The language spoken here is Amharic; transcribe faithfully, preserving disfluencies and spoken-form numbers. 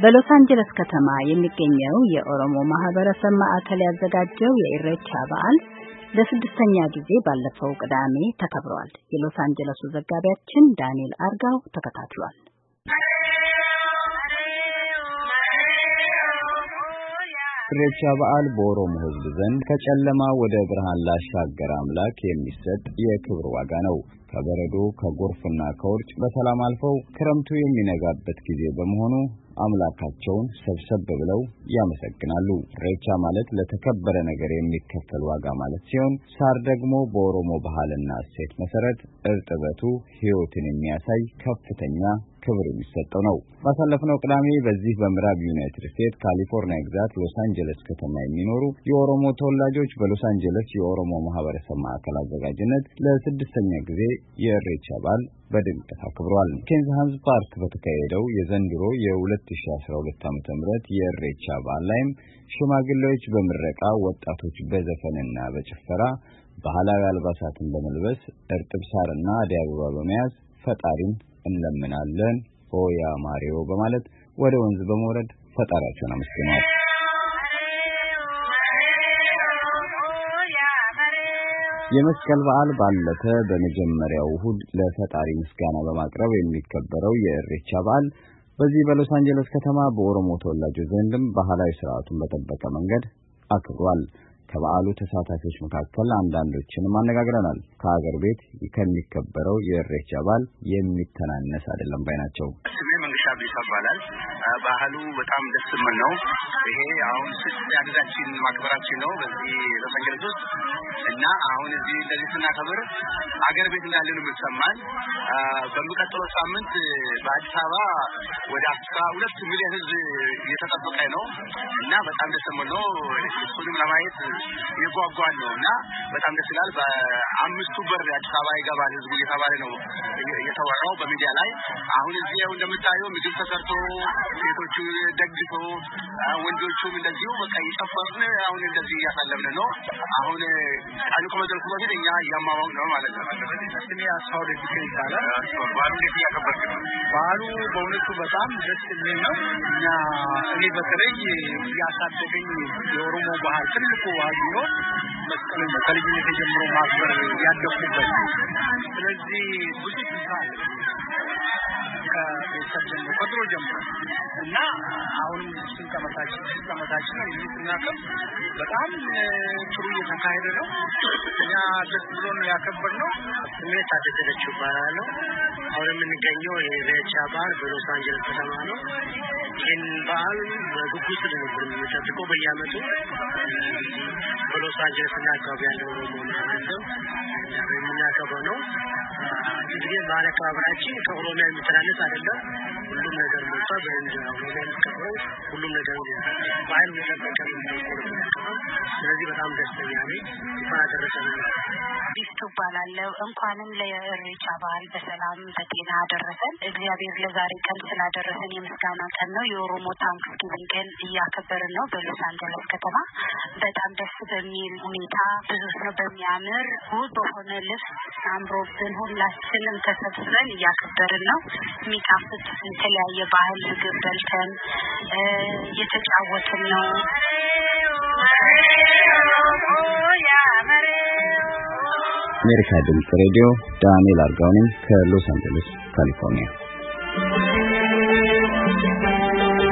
በሎስ አንጀለስ ከተማ የሚገኘው የኦሮሞ ማህበረሰብ ማዕከል ያዘጋጀው የኢሬቻ በዓል ለስድስተኛ ጊዜ ባለፈው ቅዳሜ ተከብሯል። የሎስ አንጀለሱ ዘጋቢያችን ዳንኤል አርጋው ተከታትሏል። ኢሬቻ በዓል በኦሮሞ ሕዝብ ዘንድ ከጨለማ ወደ ብርሃን ላሻገረ አምላክ የሚሰጥ የክብር ዋጋ ነው። ከበረዶ ከጎርፍና ከውርጭ በሰላም አልፈው ክረምቱ የሚነጋበት ጊዜ በመሆኑ አምላካቸውን ሰብሰብ ብለው ያመሰግናሉ። ኢሬቻ ማለት ለተከበረ ነገር የሚከፈል ዋጋ ማለት ሲሆን ሳር ደግሞ በኦሮሞ ባህልና እሴት መሰረት እርጥበቱ ሕይወትን የሚያሳይ ከፍተኛ ክብር የሚሰጠው ነው። ባሳለፍነው ቅዳሜ በዚህ በምዕራብ ዩናይትድ ስቴትስ ካሊፎርኒያ ግዛት ሎስ አንጀለስ ከተማ የሚኖሩ የኦሮሞ ተወላጆች በሎስ አንጀለስ የኦሮሞ ማህበረሰብ ማዕከል አዘጋጅነት ለስድስተኛ ጊዜ የኢሬቻ በዓል በድምቀት አክብረዋል። ኬንዝሃንስ ፓርክ በተካሄደው የዘንድሮ የ2012 ዓመተ ምህረት የኢሬቻ በዓል ላይም ሽማግሌዎች በምረቃ ወጣቶች በዘፈንና በጭፈራ ባህላዊ አልባሳትን በመልበስ እርጥብ ሳርና አደይ አበባ በመያዝ ፈጣሪን እንለምናለን ሆያ ማሪዮ በማለት ወደ ወንዝ በመውረድ ፈጣሪያቸውን አመስግነዋል። የመስቀል በዓል ባለፈ በመጀመሪያው እሁድ ለፈጣሪ ምስጋና በማቅረብ የሚከበረው የኢሬቻ በዓል በዚህ በሎስ አንጀለስ ከተማ በኦሮሞ ተወላጆች ዘንድም ባህላዊ ስርዓቱን በጠበቀ መንገድ አክብሯል። ከበዓሉ ተሳታፊዎች መካከል አንዳንዶችንም አነጋግረናል። ከሀገር ቤት ከሚከበረው የኢሬቻ በዓል የሚተናነስ አይደለም ባይ ናቸው። ስሜ መንገሻ ቢሳ ይባላል። ባህሉ በጣም ደስ የሚል ነው። ይሄ አሁን ስድስተኛችን ማክበራችን ነው በዚህ ሎስ አንጀለስ ውስጥ እና አሁን እዚህ እንደዚህ ስናከብር ሀገር ቤት እንዳለን የምንሰማን በሚቀጥለው ሳምንት በአዲስ አበባ ወደ አስራ ሁለት ሚሊዮን ህዝብ እየተጠበቀ ነው እና በጣም ደስ የሚል ነው። እሱንም ለማየት የጓጓን ነው እና በጣም ደስ ይላል። በአምስቱ በር አዲስ አበባ ይገባል ህዝቡ እየተባለ ነው የተወራው በሚዲያ ላይ። አሁን እዚህ እንደምታየው ምግብ ተሰርቶ ሴቶቹ ደግሶ ወንዶቹም እንደዚሁ በቃ እየጨፈርን አሁን እንደዚህ እያሳለፍን ነው። አሁን ቃሉ ከመድረሱ በፊት እኛ እያማማው ነው ማለት ነው። ስሜ አስፋው ደግሴ ይባላል። ባህሉ እንዴት እያከበርክ ነው? ባህሉ በእውነቱ በጣም ደስ የሚል ነው። እኛ እኔ በተለይ ያሳደገኝ የኦሮሞ ባህል ትልቁ ባህል ነው መስቀልን ከልጅነት ጀምሮ ማክበር ያደኩበት። ስለዚህ ብዙ ትንሳኤ ከቤተሰብ ከድሮ ጀምሮ እና አሁንም ስንቀመጣችን ስንቀመጣችን እንድናከብ በጣም ጥሩ እየተካሄደ ነው። እኛ ደስ ብሎ ነው ያከበርነው። ስሜት አደረገችው ይባላል። አሁን የምንገኘው የኢሬቻ በዓል በሎስ አንጀለስ ከተማ ነው። ይህን በዓል በጉጉት ነው የምንጠብቀው በየዓመቱ በሎስ አንጀለስ እና አካባቢ ያለው ኦሮሞ ማህበረሰብ የምናከብረው ነው። እንግዲህ በዓል አከባበራችን ከኦሮሚያ የሚተናነስ አይደለም። ሁሉም ነገር ሞልቷ በእንጂ ኦሮሚያ የሚከበረው ሁሉም ነገር በዓል የሚጠበቅ ነው። ስለዚህ በጣም ደስተኛ ነኝ። እንኳን አደረሰን። ዲስቱ ባላለው እንኳንም ለኢሬቻ በዓል በሰላም በጤና አደረሰን። እግዚአብሔር ለዛሬ ቀን ስላደረሰን የምስጋና ቀን ነው። የኦሮሞ ታንክስጊቪንግ ቀን እያከበርን ነው በሎስ አንጀለስ ከተማ። በጣም ደስ በሚል ሁኔታ ብዙ ሰው በሚያምር ውብ በሆነ ልብስ አምሮብን ሁላችንም ተሰብስበን እያከበርን ነው። የሚጣፍጥ የተለያየ ባህል ምግብ በልተን እየተጫወትን ነው። አሜሪካ ድምጽ ሬዲዮ ዳንኤል አርጋው ነኝ ከሎስ አንጀለስ ካሊፎርኒያ።